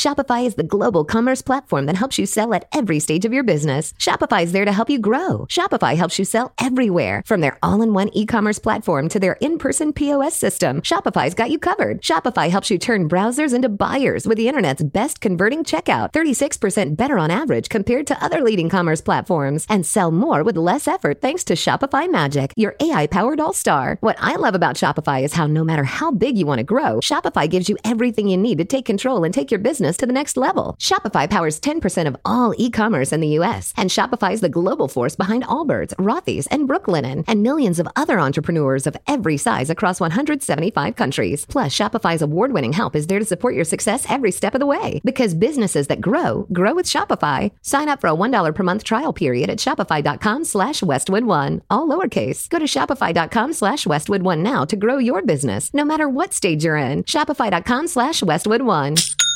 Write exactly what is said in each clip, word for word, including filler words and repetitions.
Shopify is the global commerce platform that helps you sell at every stage of your business. Shopify is there to help you grow. Shopify helps you sell everywhere, from their all-in-one e-commerce platform to their in-person P O S system. Shopify's got you covered. Shopify helps you turn browsers into buyers with the internet's best converting checkout, thirty-six percent better on average compared to other leading commerce platforms, and sell more with less effort thanks to Shopify Magic, your A I-powered all-star. What I love about Shopify is how no matter how big you want to grow, Shopify gives you everything you need to take control and take your business to the next level. Shopify powers ten percent of all e-commerce in the U S, and Shopify is the global force behind Allbirds, Rothy's, and Brooklinen, and millions of other entrepreneurs of every size across one hundred seventy-five countries. Plus, Shopify's award-winning help is there to support your success every step of the way. Because businesses that grow, grow with Shopify. Sign up for a one dollar per month trial period at shopify.com slash Westwood One. All lowercase. Go to shopify.com slash Westwood One now to grow your business, no matter what stage you're in. Shopify.com slash Westwood One.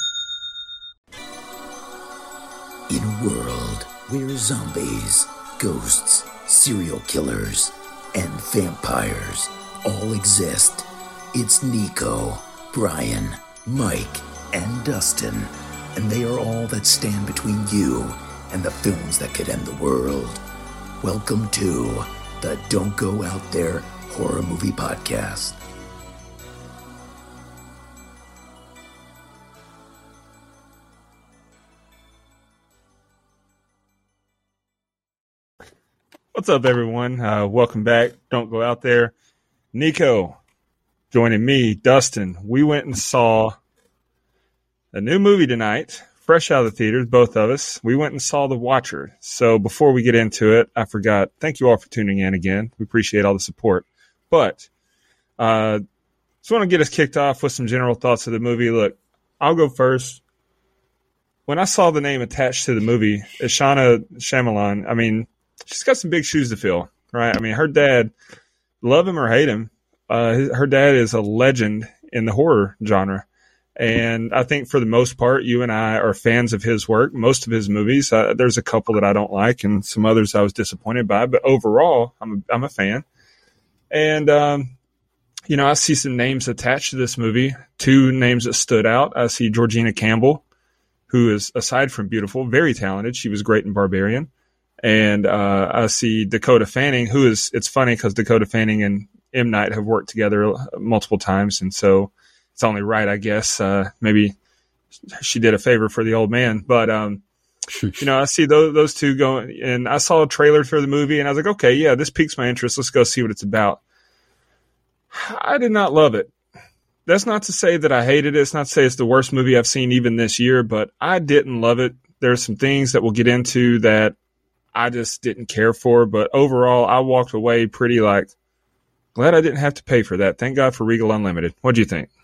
In a world where zombies, ghosts, serial killers, and vampires all exist, it's Nico, Brian, Mike, and Dustin, and they are all that stand between you and the films that could end the world. Welcome to the Don't Go Out There Horror Movie Podcast. What's up, everyone? Uh, welcome back. Don't Go Out There. Nico joining me, Dustin. We went and saw a new movie tonight, fresh out of the theaters, both of us. We went and saw The Watcher. So before we get into it, I forgot. Thank you all for tuning in again. We appreciate all the support. But uh, just want to get us kicked off with some general thoughts of the movie. Look, I'll go first. When I saw the name attached to the movie, Ishana Shyamalan, I mean, she's got some big shoes to fill, right? I mean, her dad, love him or hate him, uh, his, her dad is a legend in the horror genre. And I think for the most part, you and I are fans of his work, most of his movies. Uh, there's a couple that I don't like and some others I was disappointed by. But overall, I'm a, I'm a fan. And, um, you know, I see some names attached to this movie, two names that stood out. I see Georgina Campbell, who is, aside from beautiful, very talented. She was great in Barbarian. And uh, I see Dakota Fanning, who is, it's funny because Dakota Fanning and M. Night have worked together multiple times. And so it's only right, I guess. Uh, maybe she did a favor for the old man. But, um, you know, I see those, those two going. And I saw a trailer for the movie and I was like, okay, yeah, this piques my interest. Let's go see what it's about. I did not love it. That's not to say that I hated it. It's not to say it's the worst movie I've seen even this year, but I didn't love it. There's some things that we'll get into that I just didn't care for, but overall, I walked away pretty like, glad I didn't have to pay for that. Thank God for Regal Unlimited. What do you think?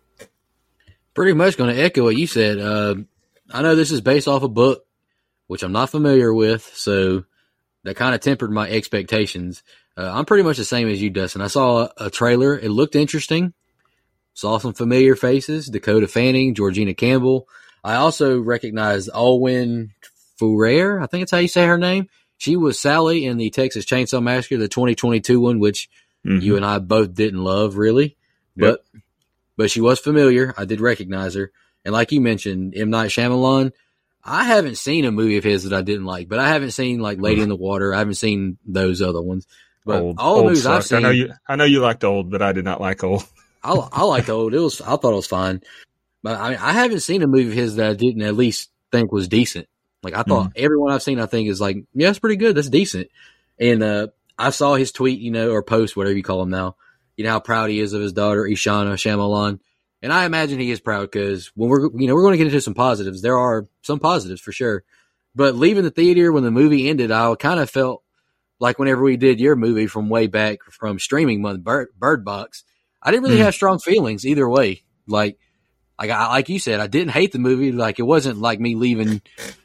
Pretty much going to echo what you said. Uh, I know this is based off a book, which I'm not familiar with, so that kind of tempered my expectations. Uh, I'm pretty much the same as you, Dustin. I saw a, a trailer. It looked interesting. Saw some familiar faces, Dakota Fanning, Georgina Campbell. I also recognized Alwyn Furrier, I think it's how you say her name. She was Sally in the Texas Chainsaw Massacre, the twenty twenty-two one, which mm-hmm. you and I both didn't love, really. Yep. But but she was familiar. I did recognize her. And like you mentioned, M. Night Shyamalan, I haven't seen a movie of his that I didn't like, but I haven't seen like Lady in the Water. I haven't seen those other ones. But old, all the old movies sucked. I've seen, I know you. I know you liked old, but I did not like old. I, I liked old. It was. I thought it was fine. But I mean, I haven't seen a movie of his that I didn't at least think was decent. Like I thought, mm. everyone I've seen, I think is like, yeah, it's pretty good. That's decent. And uh, I saw his tweet, you know, or post, whatever you call him now. You know how proud he is of his daughter, Ishana Shyamalan. And I imagine he is proud because when we're, you know, we're going to get into some positives. There are some positives for sure. But leaving the theater when the movie ended, I kind of felt like whenever we did your movie from way back from streaming month, Bird, Bird Box, I didn't really mm. have strong feelings either way. Like, like I, like you said, I didn't hate the movie. Like it wasn't like me leaving.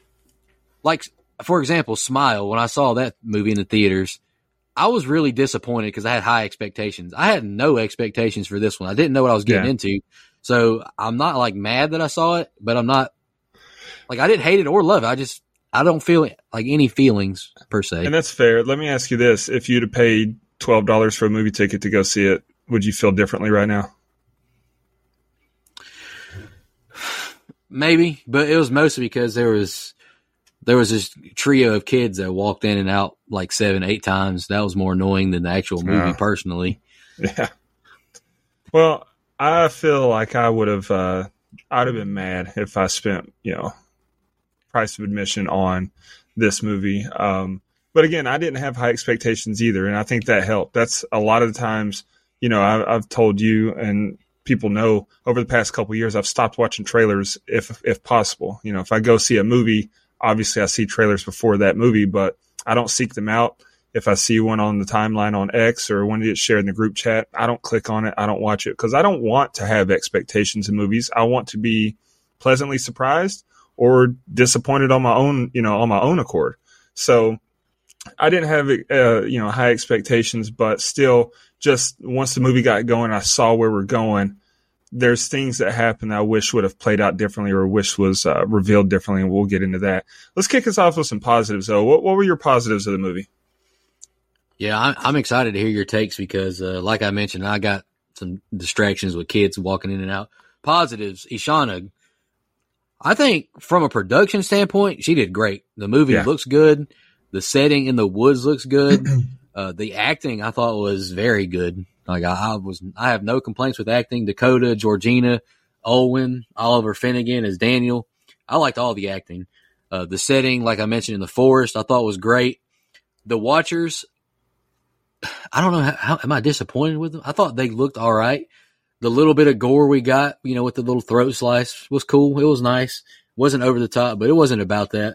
Like, for example, Smile, when I saw that movie in the theaters, I was really disappointed because I had high expectations. I had no expectations for this one. I didn't know what I was getting yeah. into. So I'm not, like, mad that I saw it, but I'm not – like, I didn't hate it or love it. I just – I don't feel, like, any feelings per se. And that's fair. Let me ask you this. If you'd have paid twelve dollars for a movie ticket to go see it, would you feel differently right now? maybe, but it was mostly because there was there was this trio of kids that walked in and out like seven, eight times. That was more annoying than the actual movie, uh, personally. Yeah. Well, I feel like I would have, uh, I'd have been mad if I spent, you know, price of admission on this movie. Um, but again, I didn't have high expectations either, and I think that helped. That's a lot of the times, you know, I, I've told you and people know over the past couple of years, I've stopped watching trailers if if possible. You know, if I go see a movie, obviously I see trailers before that movie, but I don't seek them out. If I see one on the timeline on X or one gets shared in the group chat, I don't click on it. I don't watch it because I don't want to have expectations in movies. I want to be pleasantly surprised or disappointed on my own, you know, on my own accord. So I didn't have, uh, you know, high expectations, but still just once the movie got going, I saw where we're going. There's things that happened that I wish would have played out differently or wish was uh, revealed differently. And we'll get into that. Let's kick us off with some positives though. What, what were your positives of the movie? Yeah, I'm excited to hear your takes because, uh, like I mentioned, I got some distractions with kids walking in and out. Positives, Ishana, I think from a production standpoint, she did great. The movie yeah. looks good. The setting in the woods looks good. uh, the acting I thought was very good. Like I, I was, I have no complaints with acting. Dakota, Georgina, Owen, Oliver Finnegan as Daniel. I liked all the acting. Uh, the setting, like I mentioned in the forest, I thought was great. The Watchers, I don't know how, how am I disappointed with them? I thought they looked all right. The little bit of gore we got, you know, with the little throat slice was cool. It was nice. Wasn't over the top, but it wasn't about that.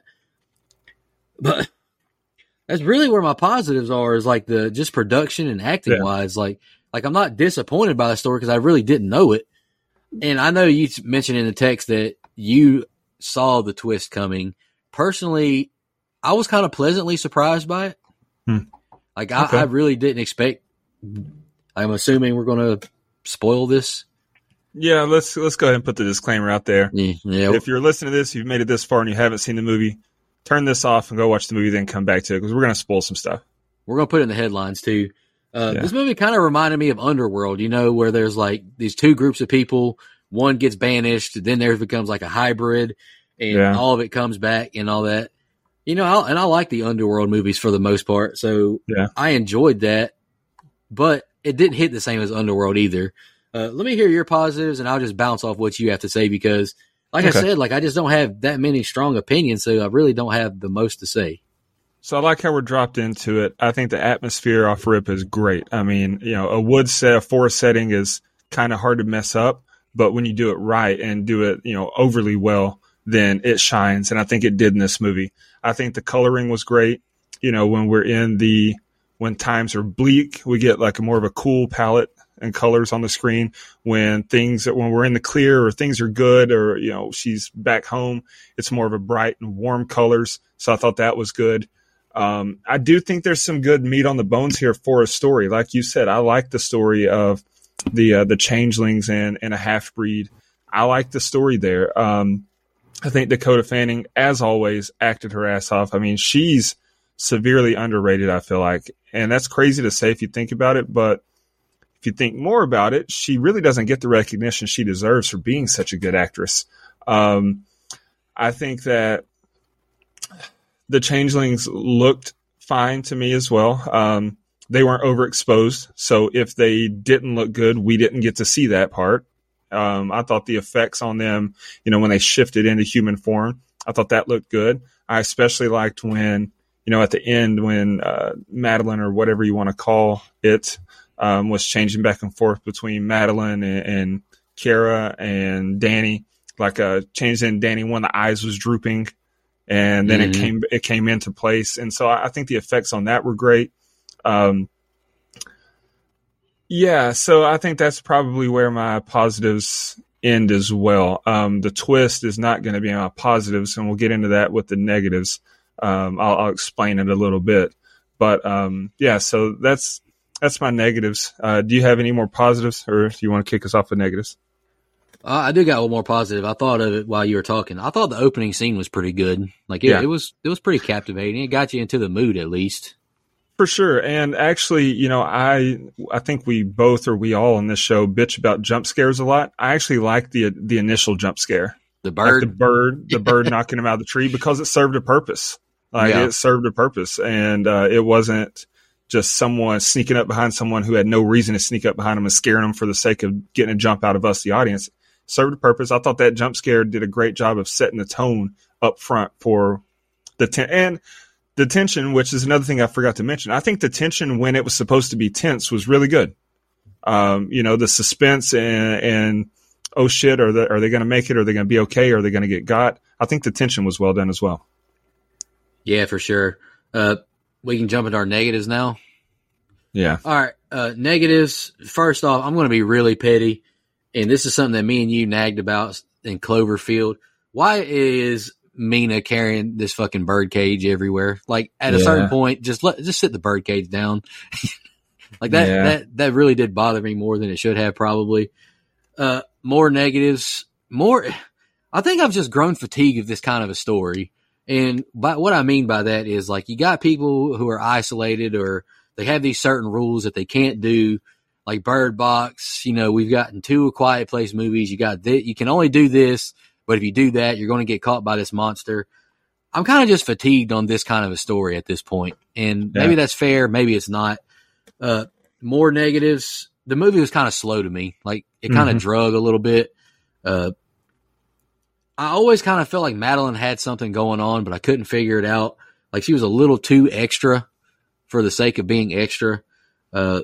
But that's really where my positives are is like the just production and acting yeah. wise. Like, like I'm not disappointed by the story because I really didn't know it. And I know you mentioned in the text that you saw the twist coming. Personally, I was kind of pleasantly surprised by it. Hmm. Like, I, okay. I really didn't expect – I'm assuming we're going to spoil this. Yeah, let's let's go ahead and put the disclaimer out there. Yeah, yeah. If you're listening to this, you've made it this far and you haven't seen the movie, turn this off and go watch the movie, then come back to it because we're going to spoil some stuff. We're going to put it in the headlines, too. Uh, yeah. This movie kind of reminded me of Underworld, you know, where there's, like, these two groups of people. One gets banished, then there becomes, like, a hybrid, and yeah. all of it comes back and all that. You know, I'll, and I like the Underworld movies for the most part, so yeah. I enjoyed that, but it didn't hit the same as Underworld either. Uh, let me hear your positives, and I'll just bounce off what you have to say because, like okay. I said, like I just don't have that many strong opinions, so I really don't have the most to say. So I like how we're dropped into it. I think the atmosphere off rip is great. I mean, you know, a wood set, a forest setting is kind of hard to mess up, but when you do it right and do it, you know, overly well, then it shines, and I think it did in this movie. I think the coloring was great. You know, when we're in the, when times are bleak, we get like a more of a cool palette and colors on the screen. When things, when we're in the clear or things are good or, you know, she's back home, it's more of a bright and warm colors. So I thought that was good. Um, I do think there's some good meat on the bones here for a story. Like you said, I like the story of the, uh, the changelings and, and a half breed. I like the story there. Um, I think Dakota Fanning, as always, acted her ass off. I mean, she's severely underrated, I feel like. And that's crazy to say if you think about it, but if you think more about it, she really doesn't get the recognition she deserves for being such a good actress. Um, I think that the changelings looked fine to me as well. Um, they weren't overexposed. So if they didn't look good, we didn't get to see that part. Um, I thought the effects on them, you know, when they shifted into human form, I thought that looked good. I especially liked when, you know, at the end when uh, Madeline or whatever you want to call it um, was changing back and forth between Madeline and, and Kara and Danny, like uh, changed in Danny when the eyes was drooping, and then mm-hmm. it came it came into place. And so I, I think the effects on that were great. Um, Yeah, so I think that's probably where my positives end as well. Um, the twist is not going to be my positives, and we'll get into that with the negatives. Um, I'll, I'll explain it a little bit. But, um, yeah, so that's that's my negatives. Uh, do you have any more positives, or do you want to kick us off with negatives? Uh, I do got one more positive. I thought of it while you were talking. I thought the opening scene was pretty good. Like, it, yeah. it was it was pretty captivating. It got you into the mood, at least. For sure. And actually, you know, I I think we both or we all on this show bitch about jump scares a lot. I actually like the the initial jump scare. The bird, like the bird, the bird knocking him out of the tree because it served a purpose. Like yeah. it served a purpose, and uh, it wasn't just someone sneaking up behind someone who had no reason to sneak up behind them and scaring them for the sake of getting a jump out of us, the audience. It served a purpose. I thought that jump scare did a great job of setting the tone up front for the ten- and the tension, which is another thing I forgot to mention. I think the tension when it was supposed to be tense was really good. Um, you know, the suspense and, and oh shit, are they, are they going to make it? Are they going to be okay? Are they going to get got? I think the tension was well done as well. Yeah, for sure. Uh, we can jump into our negatives now. Yeah. All right. Uh, negatives. First off, I'm going to be really petty. And this is something that me and you nagged about in Cloverfield. Why is Mina carrying this fucking bird cage everywhere? Like at a yeah. certain point, just let, just sit the bird cage down. Like that, yeah. that, that really did bother me more than it should have probably. Uh, more negatives, more, I think I've just grown fatigue of this kind of a story. And by, what I mean by that is like, you got people who are isolated or they have these certain rules that they can't do, like Bird Box. You know, we've gotten two A Quiet Place movies. You got that. You can only do this, but if you do that, you're going to get caught by this monster. I'm kind of just fatigued on this kind of a story at this point. And yeah. maybe that's fair. Maybe it's not. Uh, more negatives. The movie was kind of slow to me. Like it kind of mm-hmm. drug a little bit. Uh, I always kind of felt like Madeline had something going on, but I couldn't figure it out. Like she was a little too extra for the sake of being extra. Uh,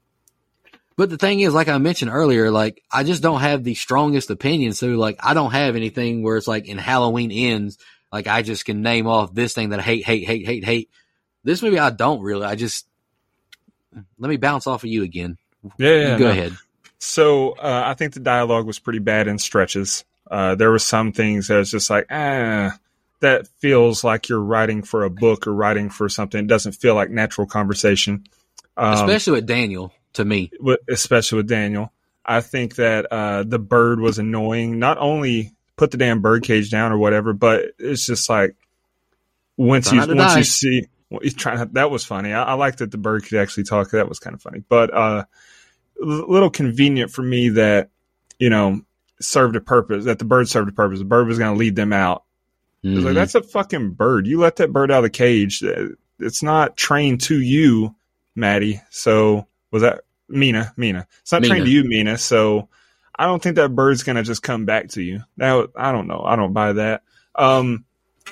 but the thing is, like I mentioned earlier, like I just don't have the strongest opinion. So like, I don't have anything where it's like in Halloween Ends, like I just can name off this thing that I hate, hate, hate, hate, hate. This movie, I don't really, I just, let me bounce off of you again. Yeah, yeah go no. ahead. So uh, I think the dialogue was pretty bad in stretches. Uh, there were some things that was just like, ah, that feels like you're writing for a book or writing for something. It doesn't feel like natural conversation. Um, especially with Daniel, to me. With, especially with Daniel. I think that uh, the bird was annoying. Not only put the damn bird cage down or whatever, but it's just like once you once die. you see. Well, he's trying to, that was funny. I, I liked that the bird could actually talk. That was kind of funny, but uh, a little convenient for me that, you know, served a purpose, that the bird served a purpose. The bird was going to lead them out. Mm-hmm. It was like, that's a fucking bird. You let that bird out of the cage. It's not trained to you, Maddie. So was that Mina? Mina. It's not Mina. trained to you, Mina. So I don't think that bird's going to just come back to you. That, I don't know. I don't buy that. Um,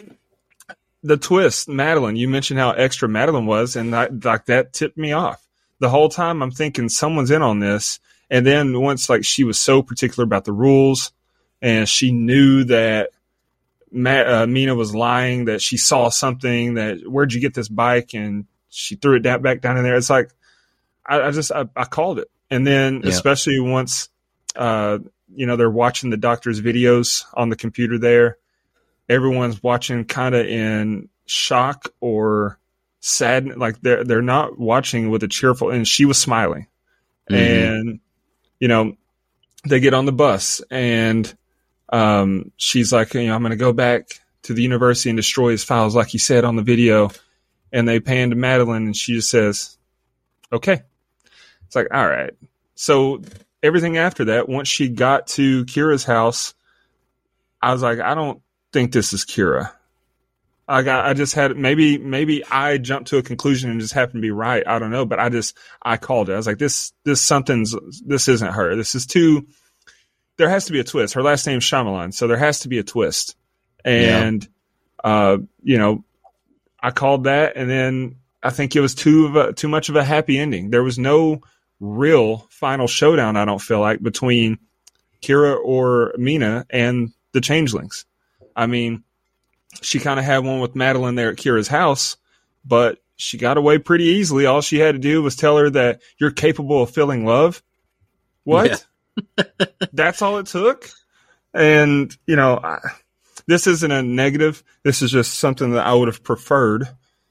The twist, Madeline, you mentioned how extra Madeline was, and that, like that tipped me off. The whole time I'm thinking someone's in on this. And then once like she was so particular about the rules and she knew that Matt, uh, Mina was lying, that she saw something, that where'd you get this bike? And she threw it down, back down in there. It's like, I, I just, I, I called it. And then yeah. especially once, uh, you know, they're watching the doctor's videos on the computer there. Everyone's watching kind of in shock or sad. Like they're, they're not watching with a cheerful, and she was smiling. Mm-hmm. And, you know, they get on the bus and, um, she's like, you know, I'm going to go back to the university and destroy his files. Like he said on the video, and they pan to Madeline and she just says, okay. It's like, all right. So everything after that, once she got to Kira's house, I was like, I don't think this is Kira. I got, I just had, maybe, maybe I jumped to a conclusion and just happened to be right. I don't know, but I just, I called it. I was like, this, this something's, this isn't her. This is too, there has to be a twist. Her last name's Shyamalan, so there has to be a twist. And, yeah. uh, you know, I called that, and then I think it was too of a, too much of a happy ending. There was no real final showdown, I don't feel like, between Kira or Mina and the changelings. I mean, she kind of had one with Madeline there at Kira's house, but she got away pretty easily. All she had to do was tell her that you're capable of feeling love. What? Yeah. That's all it took? And, you know, I, this isn't a negative. This is just something that I would have preferred.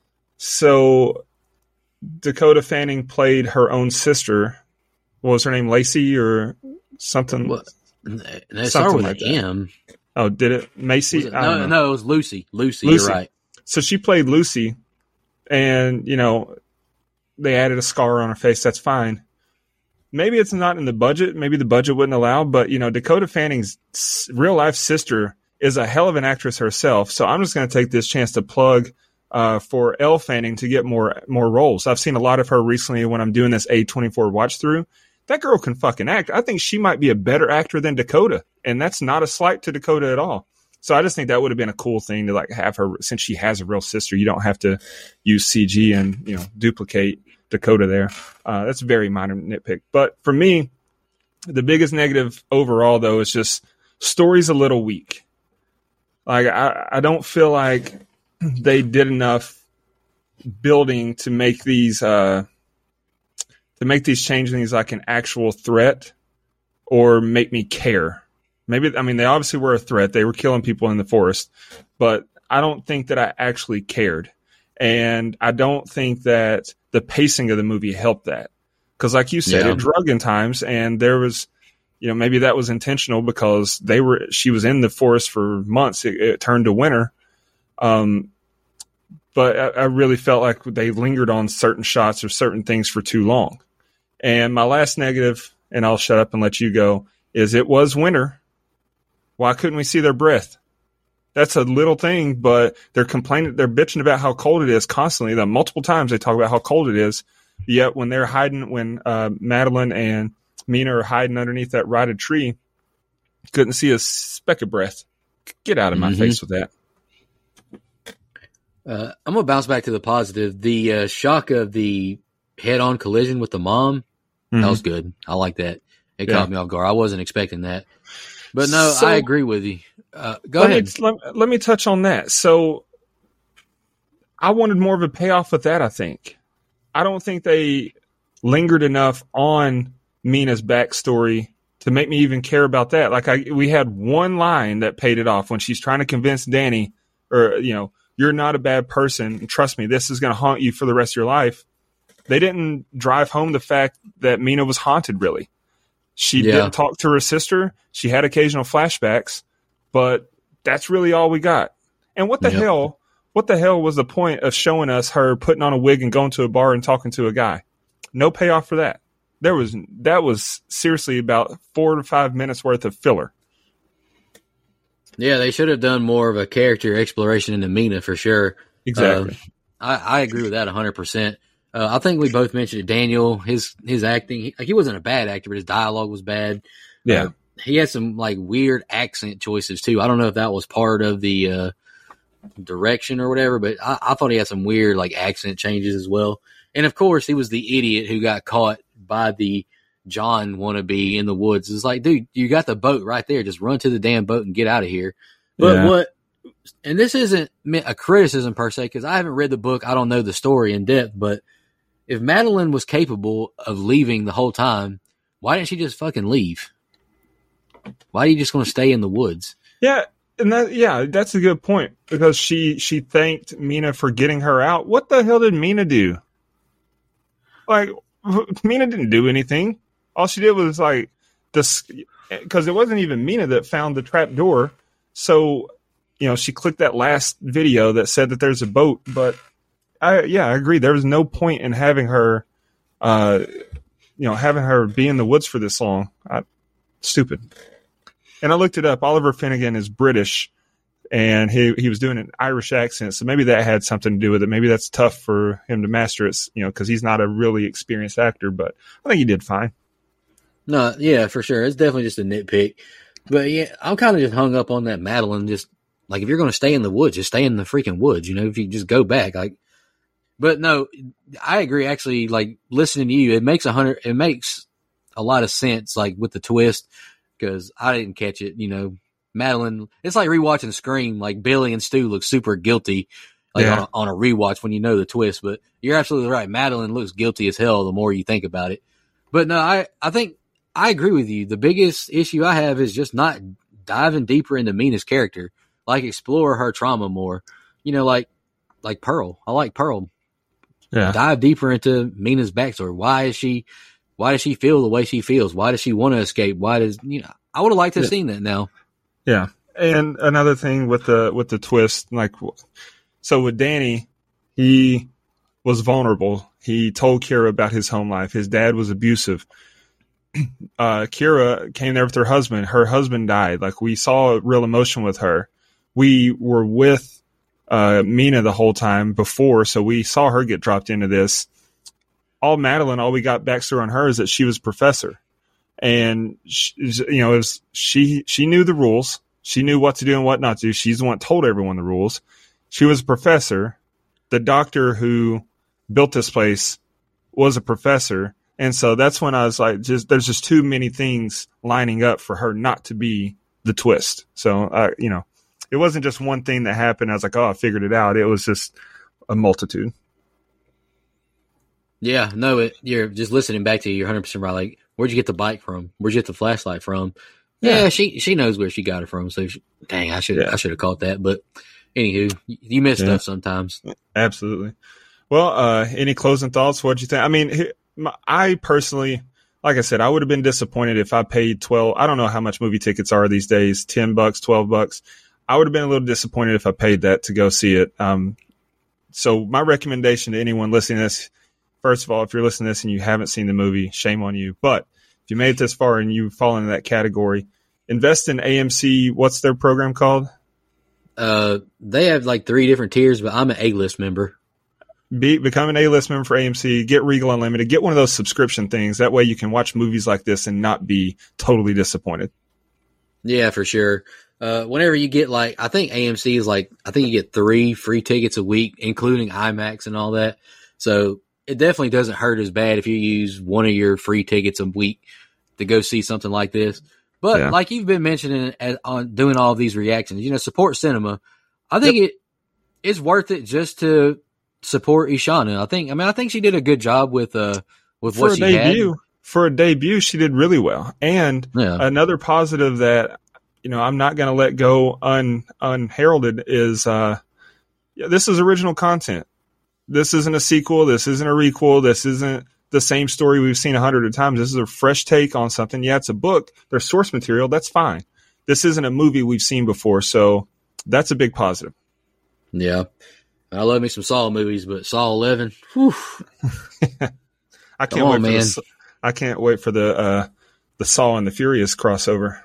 So Dakota Fanning played her own sister. What was her name? Lacey or something? Well, it started with like an M. Oh, did it? Macy? It? No, no, it was Lucy. Lucy, Lucy, you're right. So she played Lucy, and, you know, they added a scar on her face. That's fine. Maybe it's not in the budget. Maybe the budget wouldn't allow, but, you know, Dakota Fanning's real-life sister is a hell of an actress herself. So I'm just going to take this chance to plug uh, for Elle Fanning to get more more roles. I've seen a lot of her recently when I'm doing this A twenty-four watch through. That girl can fucking act. I think she might be a better actor than Dakota, and that's not a slight to Dakota at all. So I just think that would have been a cool thing to like have her, since she has a real sister. You don't have to use C G and, you know, duplicate Dakota there. Uh, that's a very minor nitpick. But for me, the biggest negative overall, though, is just story's a little weak. Like I, I don't feel like they did enough building to make these uh, to make these changelings like an actual threat or make me care. Maybe, I mean, they obviously were a threat. They were killing people in the forest, but I don't think that I actually cared. And I don't think that the pacing of the movie helped that. Because like you said, Yeah. it drug in times, and there was, you know, maybe that was intentional because they were, she was in the forest for months. It, it turned to winter. Um, but I, I really felt like they lingered on certain shots or certain things for too long. And my last negative, and I'll shut up and let you go, is it was winter. Why couldn't we see their breath? That's a little thing, but they're complaining, they're bitching about how cold it is constantly. That multiple times they talk about how cold it is. Yet when they're hiding, when uh, Madeline and Mina are hiding underneath that rotted tree, couldn't see a speck of breath. Get out of my Mhm. face with that. Uh, I'm gonna bounce back to the positive. The uh, shock of the head-on collision with the mom, Mhm. that was good. I like that. It Yeah. caught me off guard. I wasn't expecting that. But no, So- I agree with you. Uh, go let ahead. Me, let, let me touch on that. So I wanted more of a payoff with that, I think. I don't think they lingered enough on Mina's backstory to make me even care about that. Like I, we had one line that paid it off when she's trying to convince Danny, or, you know, you're not a bad person. Trust me, this is going to haunt you for the rest of your life. They didn't drive home the fact that Mina was haunted, really. She Yeah. didn't talk to her sister. She had occasional flashbacks, but that's really all we got. And what the Yep. hell, what the hell was the point of showing us her putting on a wig and going to a bar and talking to a guy? No payoff for that. There was, that was seriously about four to five minutes worth of filler. Yeah, they should have done more of a character exploration into Mina for sure. Exactly. Uh, I, I agree with that one hundred percent. Uh, I think we both mentioned it. Daniel, his his acting, he, like he wasn't a bad actor, but his dialogue was bad. Yeah. Uh, he had some like weird accent choices too. I don't know if that was part of the uh, direction or whatever, but I, I thought he had some weird like accent changes as well. And of course, he was the idiot who got caught by the John wannabe in the woods. It's like, dude, you got the boat right there. Just run to the damn boat and get out of here. But Yeah. what, and this isn't meant a criticism per se, because I haven't read the book. I don't know the story in depth, but if Madeline was capable of leaving the whole time, why didn't she just fucking leave? Why are you just going to stay in the woods? Yeah, and that yeah, that's a good point because she she thanked Mina for getting her out. What the hell did Mina do? Like, Mina didn't do anything. All she did was like this, because it wasn't even Mina that found the trap door. So, you know, she clicked that last video that said that there's a boat. But I yeah, I agree. There was no point in having her, uh, you know, having her be in the woods for this long. I, stupid. And I looked it up. Oliver Finnegan is British, and he he was doing an Irish accent, so maybe that had something to do with it. Maybe that's tough for him to master it, you know, because he's not a really experienced actor. But I think he did fine. No, yeah, for sure. It's definitely just a nitpick. But yeah, I'm kind of just hung up on that Madeline. Just like, if you're going to stay in the woods, just stay in the freaking woods. You know, if you just go back, like. But no, I agree. Actually, like listening to you, it makes a hundred. It makes a lot of sense, like with the twist, because I didn't catch it. You know, Madeline. It's like rewatching Scream. Like Billy and Stu look super guilty, like Yeah. on a, on a rewatch when you know the twist. But you're absolutely right. Madeline looks guilty as hell the more you think about it. But no, I I think I agree with you. The biggest issue I have is just not diving deeper into Mina's character, like explore her trauma more. You know, like like Pearl. I like Pearl. Yeah, Dive deeper into Mina's backstory. Why is she? Why does she feel the way she feels? Why does she want to escape? Why does you know? I would have liked to have Yeah. seen that now. yeah. And another thing with the with the twist, like, so with Danny, he was vulnerable. He told Kira about his home life. His dad was abusive. uh, Kira came there with her husband. Her husband died. Like, we saw real emotion with her. We were with uh, Mina the whole time before, so we saw her get dropped into this. All Madeline, all we got backstory on her is that she was a professor. And, she, you know, it was, she she knew the rules. She knew what to do and what not to do. She's the one that told everyone the rules. She was a professor. The doctor who built this place was a professor. And so that's when I was like, just there's just too many things lining up for her not to be the twist. So, uh, you know, it wasn't just one thing that happened. I was like, oh, I figured it out. It was just a multitude. Yeah, no, it, you're just listening back to you. You're one hundred percent right. Like, where'd you get the bike from? Where'd you get the flashlight from? Yeah, yeah she she knows where she got it from. So, she, dang, I should yeah. I should have caught that. But anywho, you, you miss yeah. stuff sometimes. Absolutely. Well, uh, any closing thoughts? What'd you think? I mean, my, I personally, like I said, I would have been disappointed if I paid twelve. I don't know how much movie tickets are these days. Ten bucks, twelve bucks. I would have been a little disappointed if I paid that to go see it. Um, so my recommendation to anyone listening to this. First of all, if you're listening to this and you haven't seen the movie, shame on you. But if you made it this far and you fall into that category, invest in A M C. What's their program called? Uh, they have like three different tiers, but I'm an A-list member. Be, become an A-list member for A M C. Get Regal Unlimited. Get one of those subscription things. That way you can watch movies like this and not be totally disappointed. Yeah, for sure. Uh, whenever you get like, I think A M C is like, I think you get three free tickets a week, including IMAX and all that. So it definitely doesn't hurt as bad if you use one of your free tickets a week to go see something like this. But yeah. like you've been mentioning at, on doing all of these reactions, you know, support cinema. I think yep. it it's worth it just to support Ishana. I think, I mean, I think she did a good job with uh with for what a she debut. had. For a debut, she did really well. And yeah. another positive that, you know, I'm not going to let go un unheralded is uh, yeah, this is original content. This isn't a sequel. This isn't a requel. This isn't the same story we've seen a hundred times. This is a fresh take on something. Yeah, it's a book. There's source material. That's fine. This isn't a movie we've seen before. So that's a big positive. Yeah. I love me some Saw movies, but Saw eleven, whew. I can't on, wait for man. the, I can't wait for the, uh, the Saw and the Furious crossover.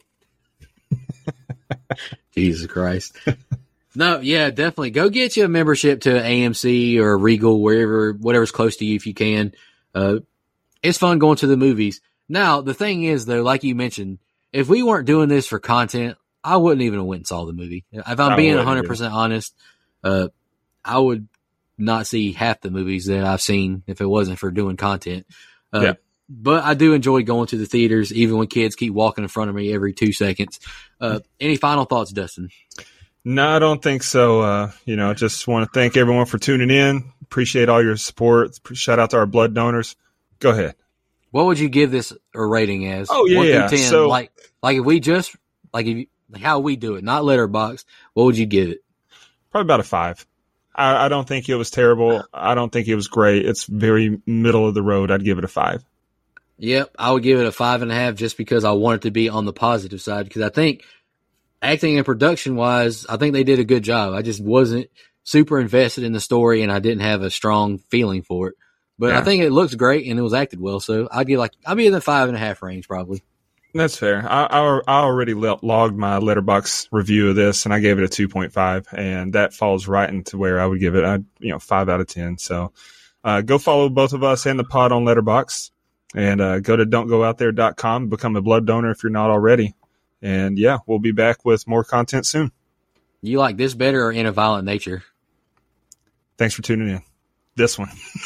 Jesus Christ. No, yeah, definitely. Go get you a membership to A M C or Regal, wherever, whatever's close to you if you can. Uh, it's fun going to the movies. Now, the thing is, though, like you mentioned, if we weren't doing this for content, I wouldn't even have went and saw the movie. If I'm I being one hundred percent honest, uh, I would not see half the movies that I've seen if it wasn't for doing content. Uh, yeah. But I do enjoy going to the theaters, even when kids keep walking in front of me every two seconds. Uh, any final thoughts, Dustin? No, I don't think so. Uh, you know, just want to thank everyone for tuning in. Appreciate all your support. Shout out to our blood donors. Go ahead. What would you give this a rating as? Oh, yeah. one yeah. through ten. So, like, like if we just, like if you, like how we do it, not Letterboxd, what would you give it? Probably about a five. I, I don't think it was terrible. I don't think it was great. It's very middle of the road. I'd give it a five. Yep. I would give it a five and a half just because I want it to be on the positive side, because I think acting and production wise, I think they did a good job. I just wasn't super invested in the story and I didn't have a strong feeling for it. But yeah. I think it looks great and it was acted well. So I'd be like, I'd be in the five and a half range probably. That's fair. I, I, I already logged my Letterboxd review of this and I gave it a two point five, and that falls right into where I would give it a, you know, five out of ten. So uh, go follow both of us and the pod on Letterboxd, and uh, go to don't go out there dot com, become a blood donor if you're not already. And yeah, we'll be back with more content soon. You like this better or In a Violent Nature? Thanks for tuning in. This one.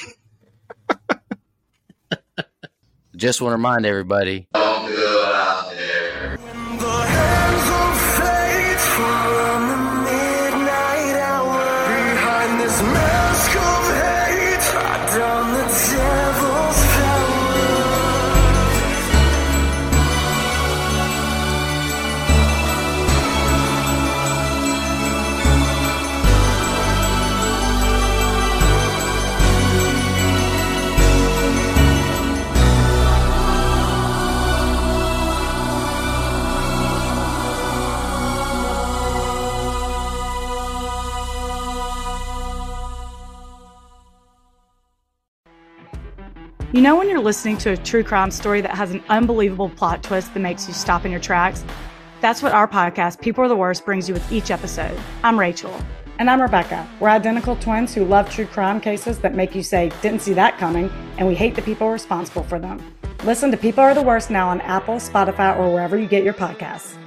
Just want to remind everybody. Don't go out there. In the hands of fate from the midnight hour. Behind this mask of hate, I don the devil's power. You know when you're listening to a true crime story that has an unbelievable plot twist that makes you stop in your tracks? That's what our podcast, People Are the Worst, brings you with each episode. I'm Rachel. And I'm Rebecca. We're identical twins who love true crime cases that make you say, didn't see that coming, and we hate the people responsible for them. Listen to People Are the Worst now on Apple, Spotify, or wherever you get your podcasts.